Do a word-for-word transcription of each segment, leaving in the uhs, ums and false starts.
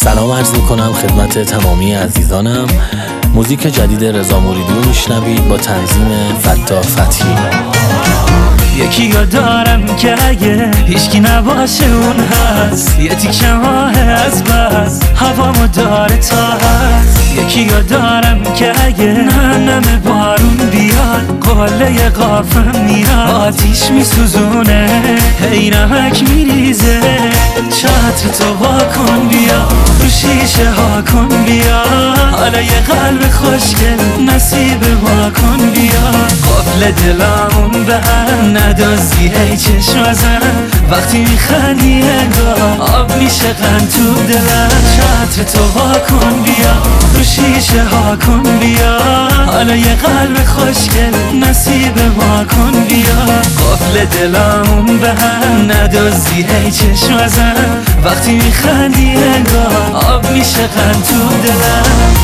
سلام عرض میکنم خدمت تمامی عزیزانم. موزیک جدید رضا موریدی رو میشنوید با تنظیم فتاح فتحی. یکی رو دارم که اگه هیچکی نباشه اون هست، یه تیک ماه از بس هوامو داره تا هست. یکی رو دارم که اگه ننم بارون بیاد قله قافم میاد، آتیش میسوزونه هی نمک میریزه. چتر تو واکن بیا، رو شیشه ها کن بیا، حالا یه قلب خوشگل نصیب واکن بیا. قفل دلامون به هم ندازی هی چشم ازن، وقتی میخندی انگار آب میشه قند تو دلم. چتر تو واکن بیا، رو شیشه ها کن بیا، حالا یه قلب خوشگل نصیب ما کن بیا. قفل دلامون به هم ندازی هی چشم ازن، وقتی میخندی انگار آب میشه قند تو دلم.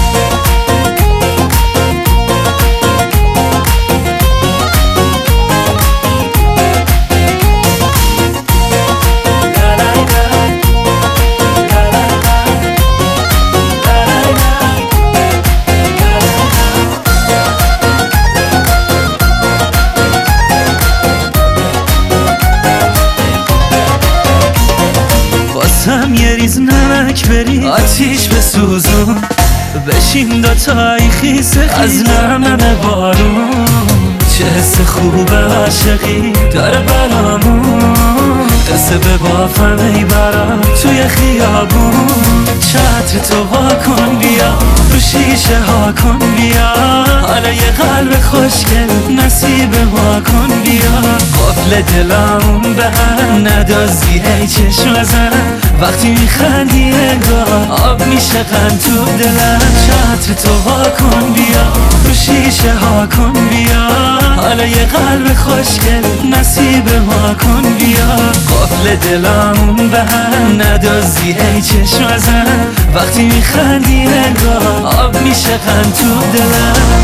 هم یه ریز نمک بری آتیش بسوزون، بشین دوتایی خیسه از نرمن بارون. چه حس خوبه عاشقی داره برامون، قصه به بافم ای برام توی خیابون. چتر تو واکن بیا، رو شیشه ها کن بیا، حالا یه قلب خوشگل نصیب ما کن بیا. قفل دلامون به هم ندازی هی چشم ازن، وقتی میخندی انگار آب میشه قند تو دلم. چتر تو واکن بیا، رو شیشه ها کن بیا، حالا یه قلب خوشگل نصیب ما کن بیا. قفل دلامون به هم ندازی هی چشم ازن، وقتی میخندی انگار آب میشه قند تو دلم.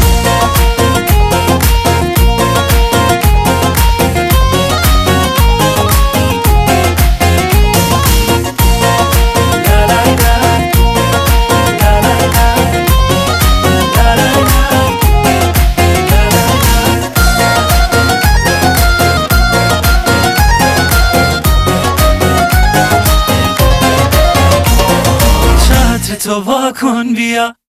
تو واکن بیا.